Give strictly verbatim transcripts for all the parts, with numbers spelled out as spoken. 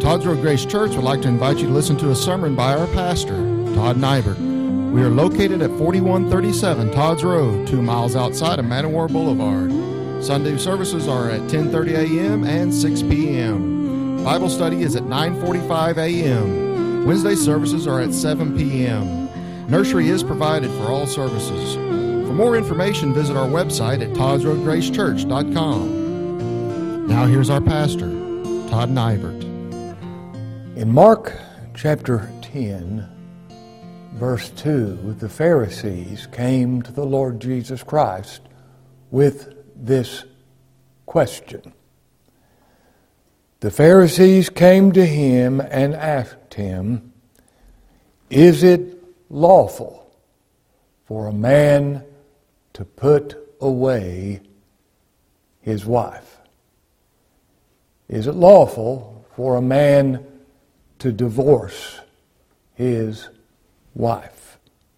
Todd's Road Grace Church would like to invite you to listen to a sermon by our pastor, Todd Nybert. We are located at forty-one thirty-seven Todd's Road, two miles outside of Man O' War Boulevard. Sunday services are at ten thirty a.m. and six p.m. Bible study is at nine forty-five a.m. Wednesday services are at seven p.m. Nursery is provided for all services. For more information, visit our website at todds road grace church dot com. Now here's our pastor, Todd Nybert. In Mark chapter ten, verse two, the Pharisees came to the Lord Jesus Christ with this question. The Pharisees came to him and asked him, "Is it lawful for a man to put away his wife?" Is it lawful for a man to divorce his wife?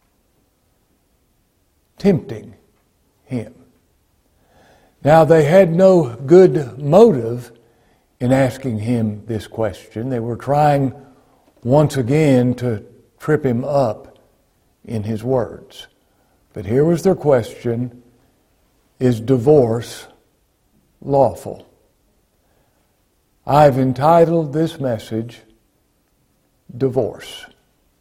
Tempting him. Now, they had no good motive in asking him this question. They were trying once again to trip him up in his words. But here was their question: is divorce lawful? I've entitled this message, Divorce.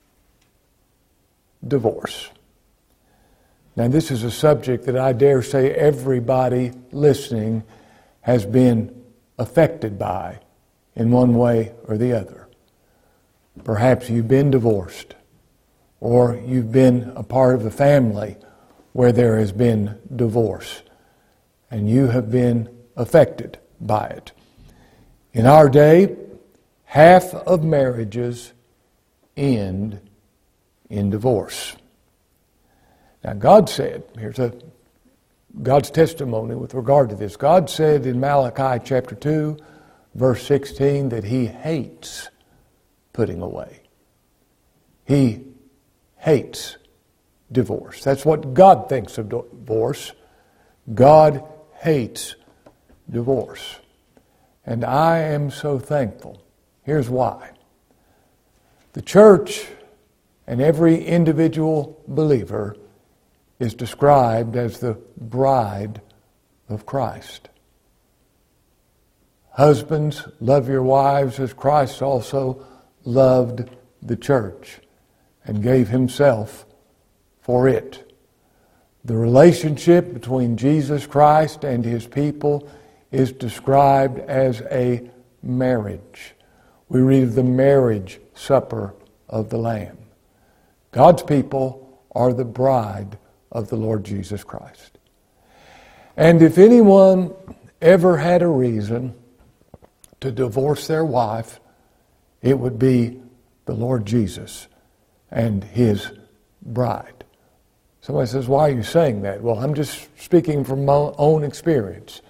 Divorce. Now, this is a subject that I dare say everybody listening has been affected by in one way or the other. Perhaps you've been divorced, or you've been a part of a family where there has been divorce, and you have been affected by it. In our day, half of marriages end in divorce. Now, God said, here's a God's testimony with regard to this. God said in Malachi chapter two, verse sixteen, that He hates putting away. He hates divorce. That's what God thinks of divorce. God hates divorce. And I am so thankful. Here's why. The church and every individual believer is described as the bride of Christ. Husbands, love your wives as Christ also loved the church and gave himself for it. The relationship between Jesus Christ and his people is described as a marriage. We read of the marriage supper of the Lamb. God's people are the bride of the Lord Jesus Christ. And if anyone ever had a reason to divorce their wife, it would be the Lord Jesus and his bride. Somebody says, "Why are you saying that?" Well, I'm just speaking from my own experience.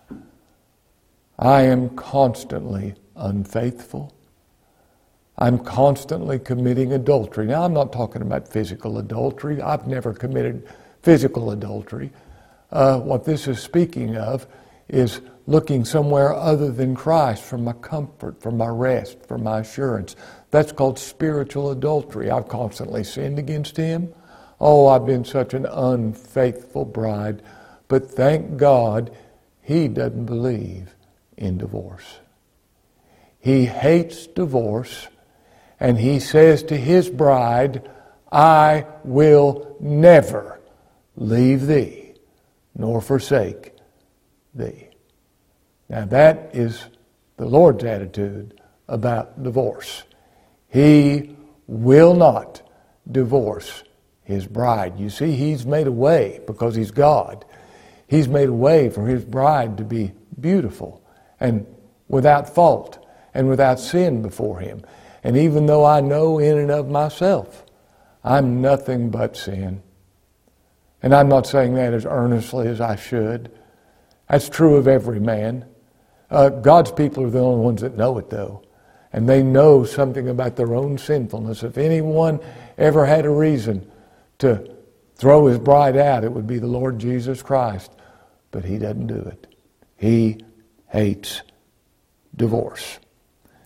I am constantly unfaithful. I'm constantly committing adultery. Now, I'm not talking about physical adultery. I've never committed physical adultery. Uh, what this is speaking of is looking somewhere other than Christ for my comfort, for my rest, for my assurance. That's called spiritual adultery. I've constantly sinned against him. Oh, I've been such an unfaithful bride. But thank God, he doesn't believe in divorce. He hates divorce, and he says to his bride, "I will never leave thee, nor forsake thee." Now that is the Lord's attitude about divorce. He will not divorce his bride. You see, he's made a way, because he's God. He's made a way for his bride to be beautiful and without fault and without sin before him. And even though I know in and of myself I'm nothing but sin, and I'm not saying that as earnestly as I should. That's true of every man. Uh, God's people are the only ones that know it, though. And they know something about their own sinfulness. If anyone ever had a reason to throw his bride out, it would be the Lord Jesus Christ. But he doesn't do it. He hates divorce.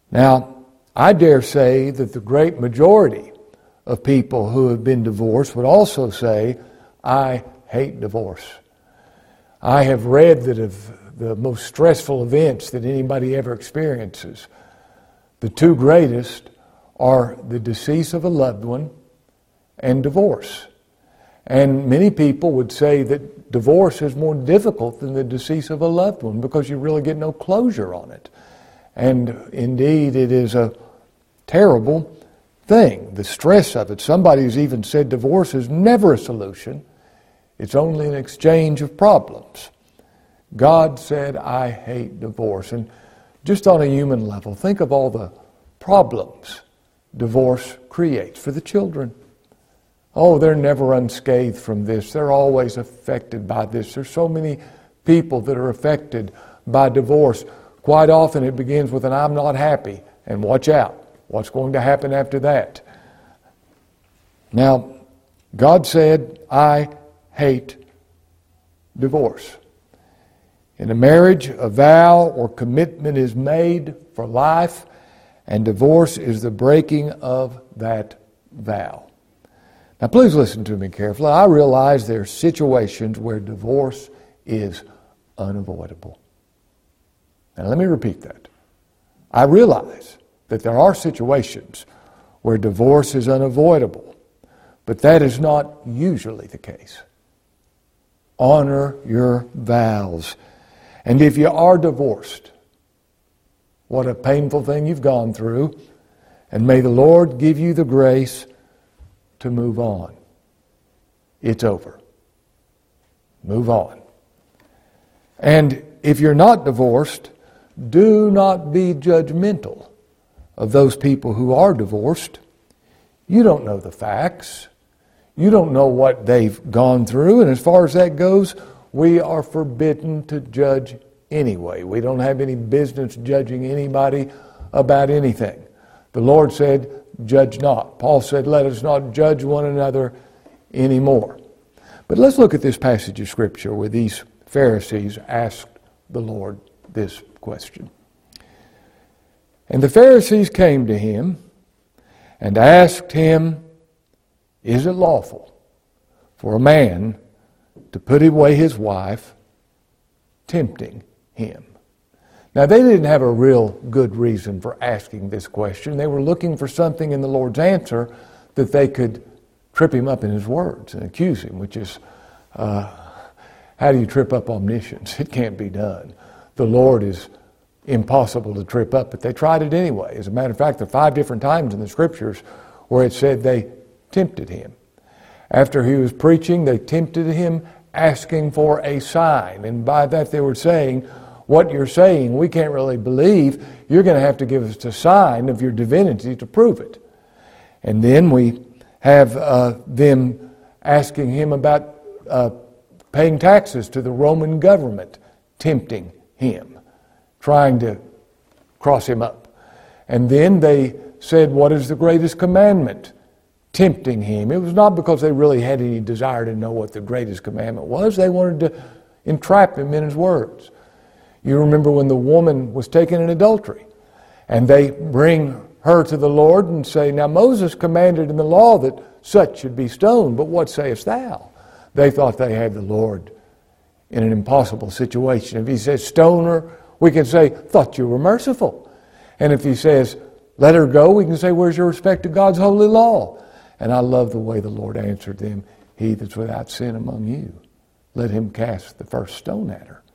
Now, I dare say that the great majority of people who have been divorced would also say, I hate divorce. I have read that of the most stressful events that anybody ever experiences, the two greatest are the decease of a loved one and divorce. And many people would say that divorce is more difficult than the decease of a loved one because you really get no closure on it. And indeed, it is a terrible thing, the stress of it. Somebody has even said divorce is never a solution. It's only an exchange of problems. God said, I hate divorce. And just on a human level, think of all the problems divorce creates for the children. Oh, they're never unscathed from this. They're always affected by this. There's so many people that are affected by divorce. Quite often it begins with an I'm not happy, and watch out. What's going to happen after that? Now, God said, I hate divorce. In a marriage, a vow or commitment is made for life, and divorce is the breaking of that vow. Now, please listen to me carefully. I realize there are situations where divorce is unavoidable. Now, let me repeat that. I realize that there are situations where divorce is unavoidable, but that is not usually the case. Honor your vows. And if you are divorced, what a painful thing you've gone through, and may the Lord give you the grace to move on. It's over. Move on. And if you're not divorced, do not be judgmental of those people who are divorced. You don't know the facts. You don't know what they've gone through. And as far as that goes, we are forbidden to judge anyway. We don't have any business judging anybody about anything. The Lord said, judge not. Paul said, let us not judge one another anymore. But let's look at this passage of Scripture where these Pharisees asked the Lord this question. And the Pharisees came to him and asked him, is it lawful for a man to put away his wife, tempting him? Now, they didn't have a real good reason for asking this question. They were looking for something in the Lord's answer that they could trip him up in his words and accuse him, which is, uh, how do you trip up omniscience? It can't be done. The Lord is impossible to trip up, but they tried it anyway. As a matter of fact, there are five different times in the Scriptures where it said they tempted him. After he was preaching, they tempted him asking for a sign. And by that they were saying, what you're saying, we can't really believe. You're going to have to give us a sign of your divinity to prove it. And then we have uh, them asking him about uh, paying taxes to the Roman government, tempting him, trying to cross him up. And then they said, what is the greatest commandment? Tempting him. It was not because they really had any desire to know what the greatest commandment was. They wanted to entrap him in his words. You remember when the woman was taken in adultery, and they bring her to the Lord and say, now Moses commanded in the law that such should be stoned, but what sayest thou? They thought they had the Lord in an impossible situation. If he says stone her, we can say, thought you were merciful. And if he says, let her go, we can say, where's your respect to God's holy law? And I love the way the Lord answered them, he that's without sin among you, let him cast the first stone at her.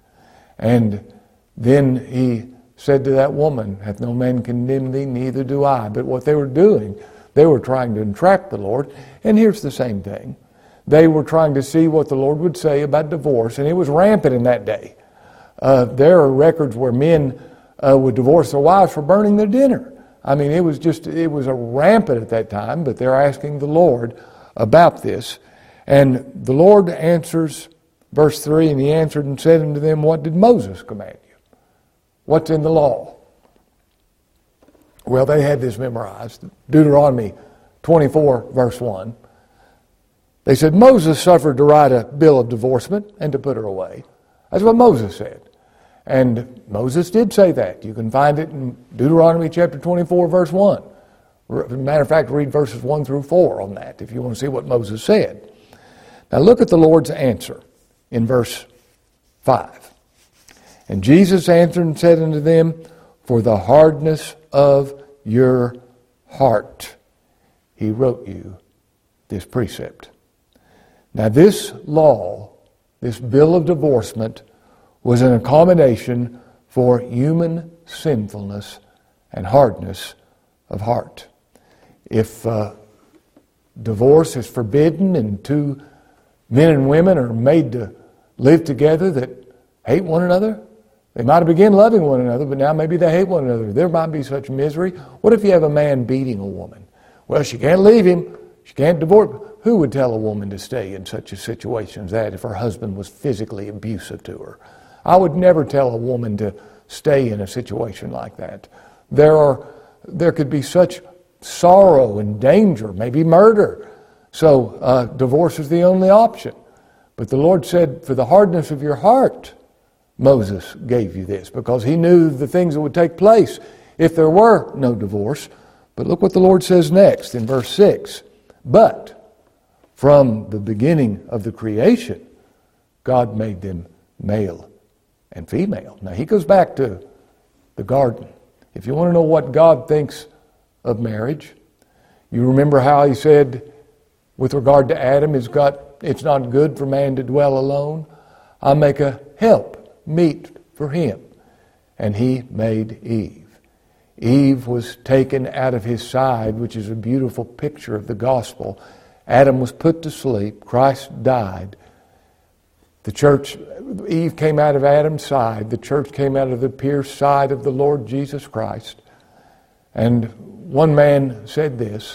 And then he said to that woman, hath no man condemned thee, neither do I. But what they were doing, they were trying to entrap the Lord. And here's the same thing. They were trying to see what the Lord would say about divorce, and it was rampant in that day. Uh, there are records where men uh, would divorce their wives for burning their dinner. I mean, it was just, it was a rampant at that time, but they're asking the Lord about this. And the Lord answers, verse three, and he answered and said unto them, what did Moses command you? What's in the law? Well, they had this memorized. Deuteronomy twenty-four, verse one. They said, Moses suffered to write a bill of divorcement and to put her away. That's what Moses said. And Moses did say that. You can find it in Deuteronomy chapter twenty-four, verse one. As a matter of fact, read verses one through four on that if you want to see what Moses said. Now look at the Lord's answer in verse five. And Jesus answered and said unto them, for the hardness of your heart, he wrote you this precept. Now this law, this bill of divorcement, was an accommodation for human sinfulness and hardness of heart. If uh, divorce is forbidden and two men and women are made to live together that hate one another, they might have begun loving one another, but now maybe they hate one another. There might be such misery. What if you have a man beating a woman? Well, she can't leave him. She can't divorce. Who would tell a woman to stay in such a situation as that if her husband was physically abusive to her? I would never tell a woman to stay in a situation like that. There are, there could be such sorrow and danger, maybe murder. So uh, divorce is the only option. But the Lord said, for the hardness of your heart, Moses gave you this, because he knew the things that would take place if there were no divorce. But look what the Lord says next in verse six. But from the beginning of the creation, God made them male and female. Now he goes back to the garden. If you want to know what God thinks of marriage, you remember how he said with regard to Adam, it's got it's not good for man to dwell alone. I'll make a help meet for him. And he made Eve. Eve was taken out of his side, which is a beautiful picture of the gospel. Adam was put to sleep. Christ died. The church, Eve came out of Adam's side. The church came out of the pierced side of the Lord Jesus Christ. And one man said this,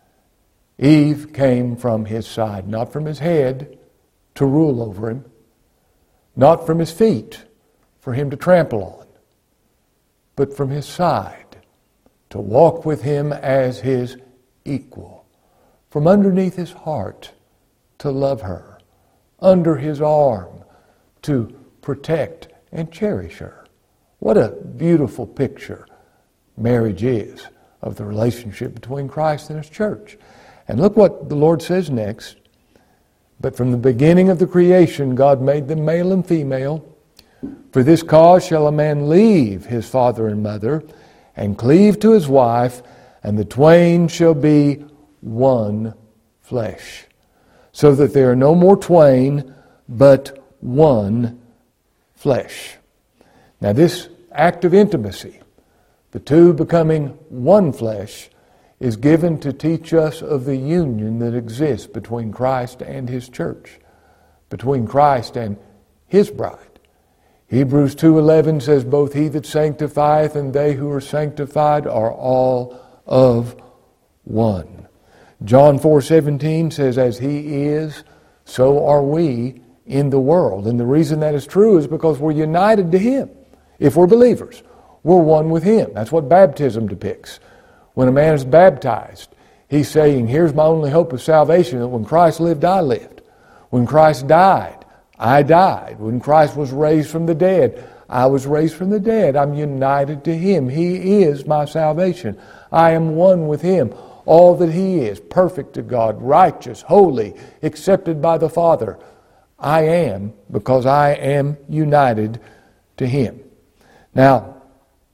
Eve came from his side, not from his head to rule over him, not from his feet for him to trample on, but from his side to walk with him as his equal, from underneath his heart to love her, under his arm to protect and cherish her. What a beautiful picture marriage is of the relationship between Christ and his church. And look what the Lord says next. But from the beginning of the creation, God made them male and female. For this cause shall a man leave his father and mother, and cleave to his wife, and the twain shall be one flesh. So that they are no more twain, but one flesh. Now this act of intimacy, the two becoming one flesh, is given to teach us of the union that exists between Christ and his church, between Christ and his bride. Hebrews two eleven says, both he that sanctifieth and they who are sanctified are all of one. John four seventeen says, as he is, so are we in the world. And the reason that is true is because we're united to him. If we're believers, we're one with him. That's what baptism depicts. When a man is baptized, he's saying, here's my only hope of salvation, that when Christ lived, I lived. When Christ died, I died. When Christ was raised from the dead, I was raised from the dead. I'm united to him. He is my salvation. I am one with him. All that he is, perfect to God, righteous, holy, accepted by the Father, I am, because I am united to him. Now,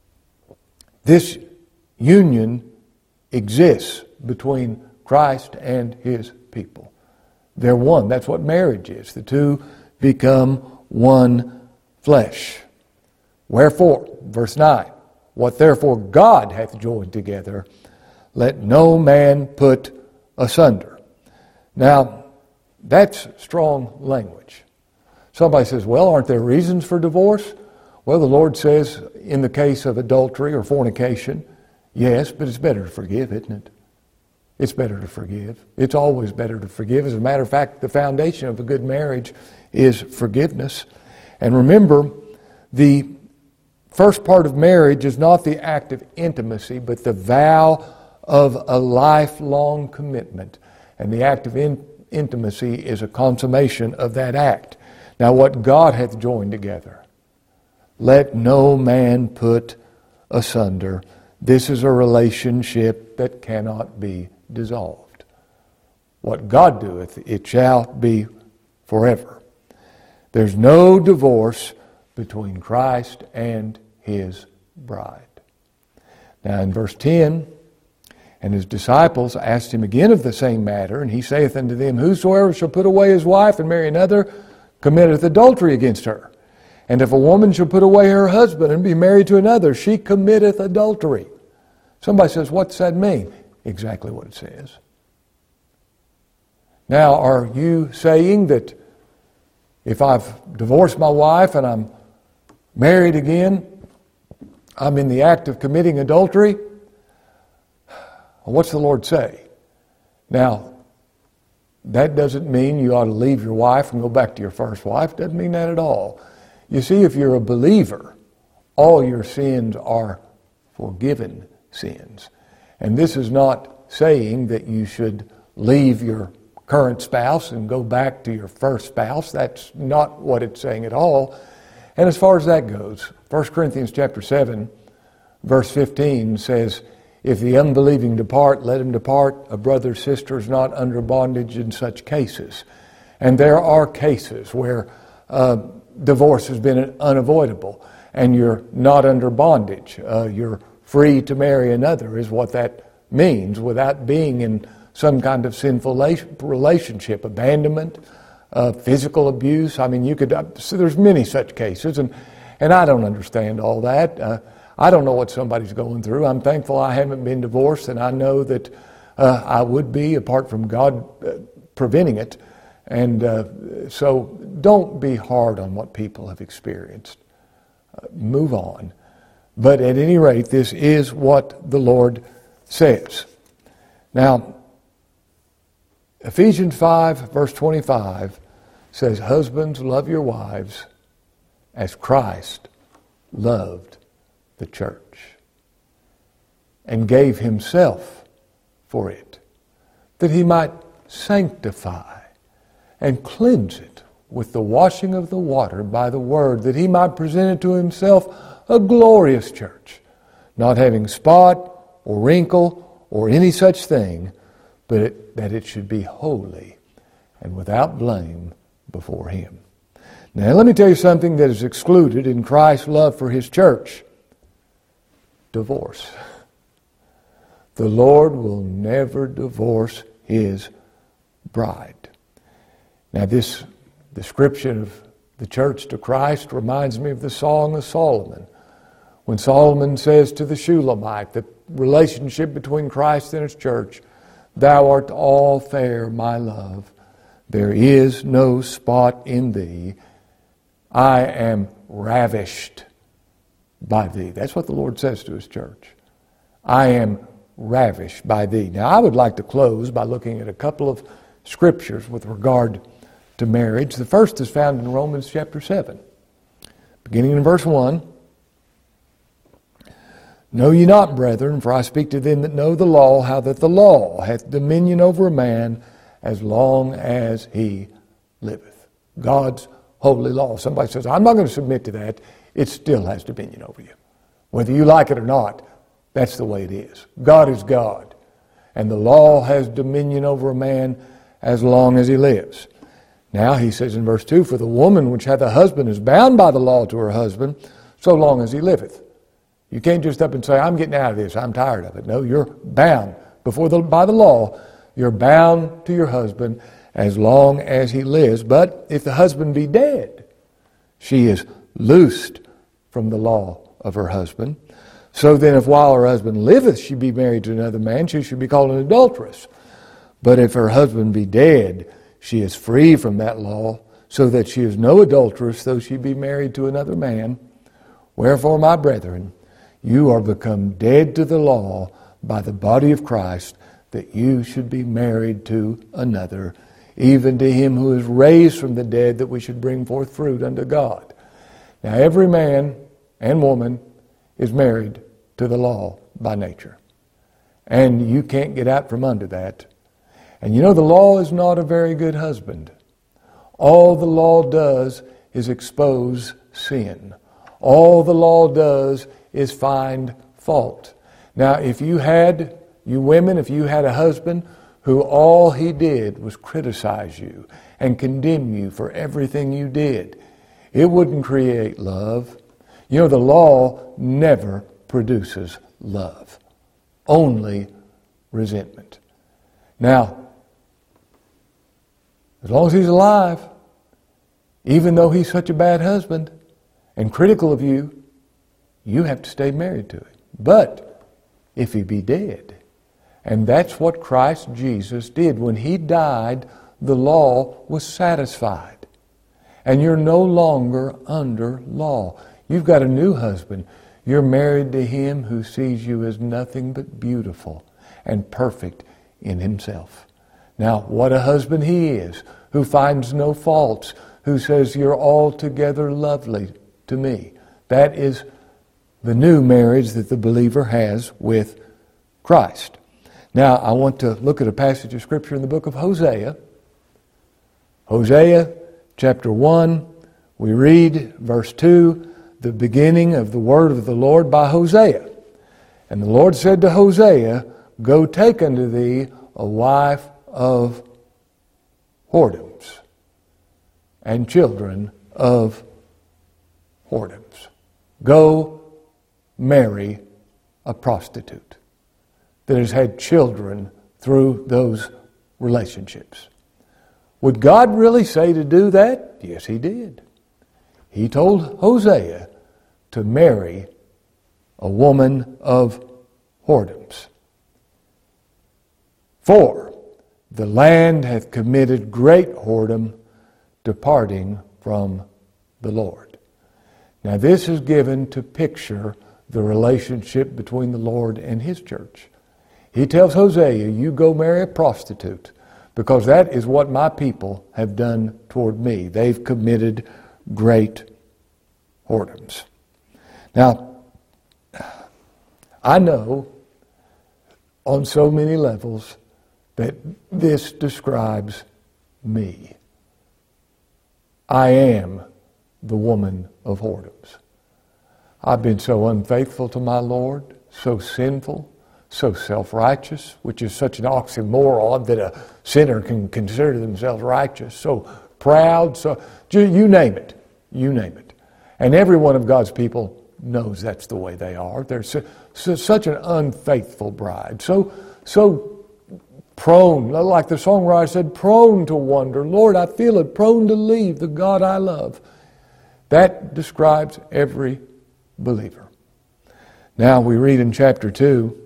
this union exists between Christ and his people. They're one. That's what marriage is. The two become one flesh. Wherefore, verse nine, what therefore God hath joined together, let no man put asunder. Now, that's strong language. Somebody says, well, aren't there reasons for divorce? Well, the Lord says in the case of adultery or fornication, yes, but it's better to forgive, isn't it? It's better to forgive. It's always better to forgive. As a matter of fact, the foundation of a good marriage is forgiveness. And remember, the first part of marriage is not the act of intimacy, but the vow of a lifelong commitment. And the act of in- intimacy is a consummation of that act. Now, what God hath joined together, let no man put asunder. This is a relationship that cannot be dissolved. What God doeth, it shall be forever. There's no divorce between Christ and his bride. Now in verse ten, and his disciples asked him again of the same matter, and he saith unto them, whosoever shall put away his wife and marry another committeth adultery against her. And if a woman shall put away her husband and be married to another, she committeth adultery. Somebody says, what's that mean? Exactly what it says. Now, are you saying that if I've divorced my wife and I'm married again, I'm in the act of committing adultery? Well, what's the Lord say? Now, that doesn't mean you ought to leave your wife and go back to your first wife. Doesn't mean that at all. You see, if you're a believer, all your sins are forgiven sins. And this is not saying that you should leave your current spouse and go back to your first spouse. That's not what it's saying at all. And as far as that goes, First Corinthians chapter seven, verse fifteen says, if the unbelieving depart, let him depart. A brother or sister is not under bondage in such cases. And there are cases where uh, divorce has been unavoidable and you're not under bondage. Uh, you're free to marry another is what that means without being in some kind of sinful relationship, abandonment, uh, physical abuse. I mean, you could, uh, so there's many such cases, and, and I don't understand all that. Uh, I don't know what somebody's going through. I'm thankful I haven't been divorced, and I know that uh, I would be apart from God uh, preventing it. And uh, so don't be hard on what people have experienced. Uh, move on. But at any rate, this is what the Lord says. Now, Ephesians five, verse twenty-five says, husbands, love your wives as Christ loved the church and gave himself for it, that he might sanctify and cleanse it with the washing of the water by the word, that he might present it to himself a glorious church, not having spot or wrinkle or any such thing, but it, that it should be holy and without blame before him. Now let me tell you something that is excluded in Christ's love for his church. Divorce. The Lord will never divorce his bride. Now this description of the church to Christ reminds me of the Song of Solomon. When Solomon says to the Shulamite, the relationship between Christ and his church, thou art all fair, my love. There is no spot in thee. I am ravished by thee. That's what the Lord says to his church. I am ravished by thee. Now, I would like to close by looking at a couple of scriptures with regard to marriage. The first is found in Romans chapter seven, beginning in verse one. Know ye not, brethren, for I speak to them that know the law, how that the law hath dominion over a man as long as he liveth. God's holy law. Somebody says, I'm not going to submit to that. It still has dominion over you. Whether you like it or not, that's the way it is. God is God. And the law has dominion over a man as long as he lives. Now he says in verse two, for the woman which hath a husband is bound by the law to her husband so long as he liveth. You can't just up and say, I'm getting out of this, I'm tired of it. No, you're bound. Before the, by the law, you're bound to your husband as long as he lives. But if the husband be dead, she is loosed from the law of her husband. So then if while her husband liveth she be married to another man, she should be called an adulteress. But if her husband be dead, she is free from that law, so that she is no adulteress, though she be married to another man. Wherefore, my brethren, you are become dead to the law by the body of Christ, that you should be married to another, even to him who is raised from the dead, that we should bring forth fruit unto God. Now every man and woman is married to the law by nature. And you can't get out from under that. And you know, the law is not a very good husband. All the law does is expose sin. All the law does is find fault. Now, if you had, you women, if you had a husband who all he did was criticize you and condemn you for everything you did, it wouldn't create love. You know, the law never produces love, only resentment. Now, as long as he's alive, even though he's such a bad husband and critical of you, you have to stay married to him. But if he be dead, and that's what Christ Jesus did. When he died, the law was satisfied. And you're no longer under law. You've got a new husband. You're married to him who sees you as nothing but beautiful and perfect in himself. Now, what a husband he is, who finds no faults, who says, you're altogether lovely to me. That is the new marriage that the believer has with Christ. Now, I want to look at a passage of Scripture in the book of Hosea. Hosea, chapter one, we read verse two, the beginning of the word of the Lord by Hosea. And the Lord said to Hosea, go take unto thee a wife of whoredoms and children of whoredoms. Go marry a prostitute that has had children through those relationships. Would God really say to do that? Yes, he did. He told Hosea to marry a woman of whoredoms. For the land hath committed great whoredom, departing from the Lord. Now this is given to picture the relationship between the Lord and his church. He tells Hosea, you go marry a prostitute, because that is what my people have done toward me. They've committed great whoredoms. Now, I know on so many levels that this describes me. I am the woman of whoredoms. I've been so unfaithful to my Lord, so sinful, so self-righteous, which is such an oxymoron that a sinner can consider themselves righteous, so proud, so you name it, you name it. And every one of God's people knows that's the way they are. They're so, so, such an unfaithful bride, so so prone, like the songwriter said, prone to wander. Lord, I feel it, prone to leave the God I love. That describes every believer. Now we read in chapter two,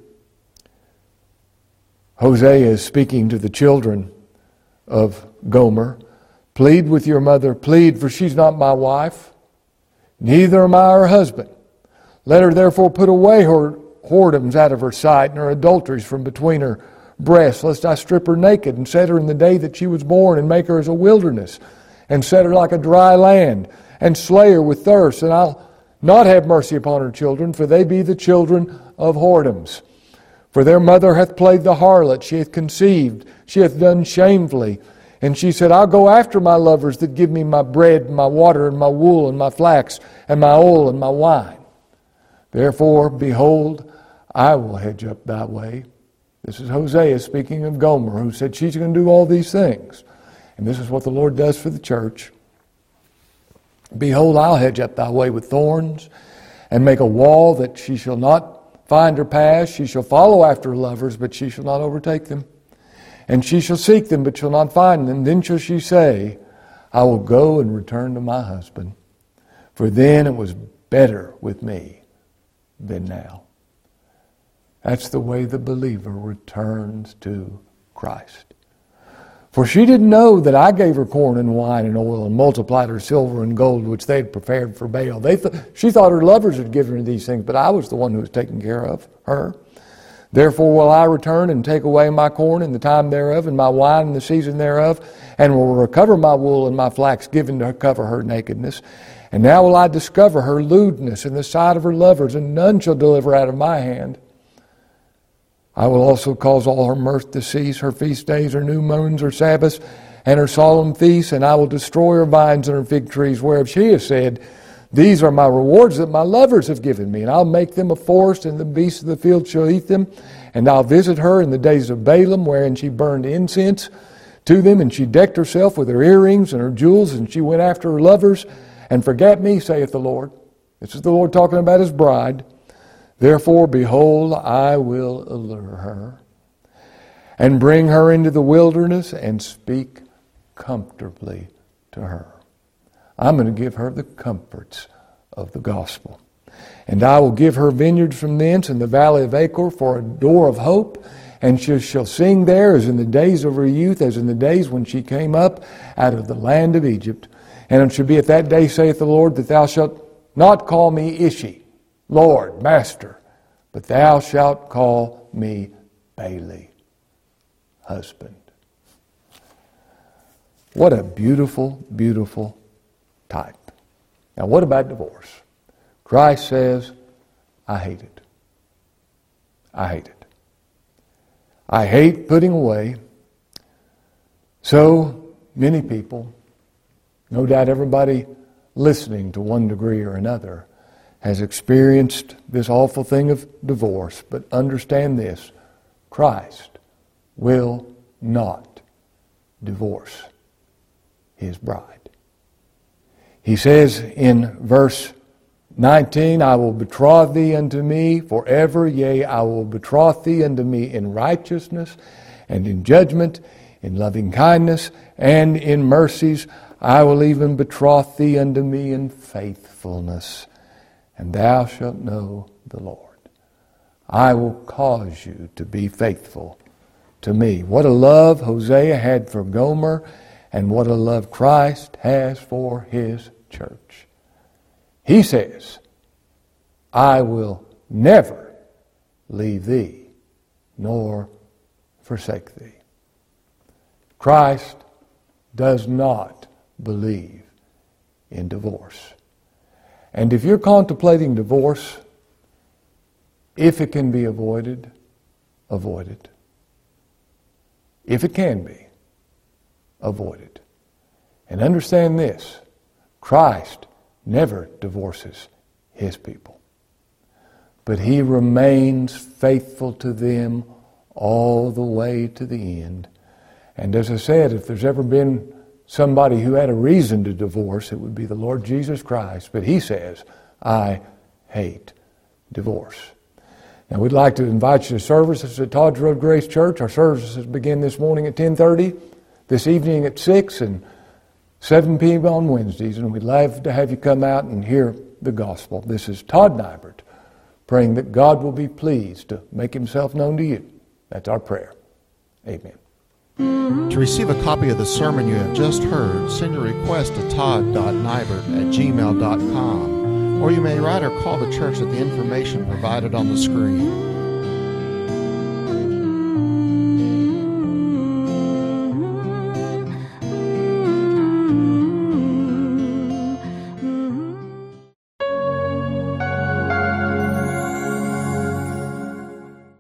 Hosea is speaking to the children of Gomer. Plead with your mother, plead, for she's not my wife, neither am I her husband. Let her therefore put away her whoredoms out of her sight, and her adulteries from between her breasts, lest I strip her naked, and set her in the day that she was born, and make her as a wilderness, and set her like a dry land, and slay her with thirst, and I'll not have mercy upon her children, for they be the children of whoredoms. For their mother hath played the harlot, she hath conceived, she hath done shamefully. And she said, I'll go after my lovers that give me my bread, and my water, and my wool, and my flax, and my oil, and my wine. Therefore, behold, I will hedge up thy way. This is Hosea speaking of Gomer, who said she's going to do all these things. And this is what the Lord does for the church. Behold, I'll hedge up thy way with thorns, and make a wall that she shall not find her path. She shall follow after her lovers, but she shall not overtake them. And she shall seek them, but shall not find them. Then shall she say, I will go and return to my husband, for then it was better with me than now. That's the way the believer returns to Christ. For she didn't know that I gave her corn and wine and oil, and multiplied her silver and gold, which they had prepared for Baal. They th- she thought her lovers had given her these things, but I was the one who was taking care of her. Therefore will I return and take away my corn in the time thereof, and my wine in the season thereof, and will recover my wool and my flax given to cover her nakedness. And now will I discover her lewdness in the sight of her lovers, and none shall deliver out of my hand. I will also cause all her mirth to cease, her feast days, her new moons, her Sabbaths, and her solemn feasts, and I will destroy her vines and her fig trees, whereof she has said, These are my rewards that my lovers have given me, and I'll make them a forest, and the beasts of the field shall eat them. And I'll visit her in the days of Balaam, wherein she burned incense to them, and she decked herself with her earrings and her jewels, and she went after her lovers, and forgat me, saith the Lord. This is the Lord talking about his bride. Therefore, behold, I will allure her, and bring her into the wilderness, and speak comfortably to her. I'm going to give her the comforts of the gospel. And I will give her vineyards from thence in the valley of Achor for a door of hope. And she shall sing there as in the days of her youth, as in the days when she came up out of the land of Egypt. And it shall be at that day, saith the Lord, that thou shalt not call me Ishi, Lord, Master, but thou shalt call me Bailey, husband. What a beautiful, beautiful type. Now, what about divorce? Christ says, I hate it. I hate it. I hate putting away. So many people, no doubt everybody listening to one degree or another, has experienced this awful thing of divorce. But understand this, Christ will not divorce his bride. He says in verse nineteen, I will betroth thee unto me forever, yea, I will betroth thee unto me in righteousness and in judgment, in loving kindness and in mercies. I will even betroth thee unto me in faithfulness, and thou shalt know the Lord. I will cause you to be faithful to me. What a love Hosea had for Gomer, and what a love Christ has for his church. He says, I will never leave thee, nor forsake thee. Christ does not believe in divorce. And if you're contemplating divorce, if it can be avoided, avoid it. If it can be, avoid it. And understand this, Christ never divorces his people, but he remains faithful to them all the way to the end. And as I said, if there's ever been somebody who had a reason to divorce, it would be the Lord Jesus Christ. But he says, I hate divorce. Now, we'd like to invite you to services at Todd's Road Grace Church. Our services begin this morning at ten thirty, this evening at six, and seven p.m. on Wednesdays. And we'd love to have you come out and hear the gospel. This is Todd Nybert, praying that God will be pleased to make himself known to you. That's our prayer. Amen. To receive a copy of the sermon you have just heard, send your request to todd dot nybert at gmail dot com, or you may write or call the church at the information provided on the screen.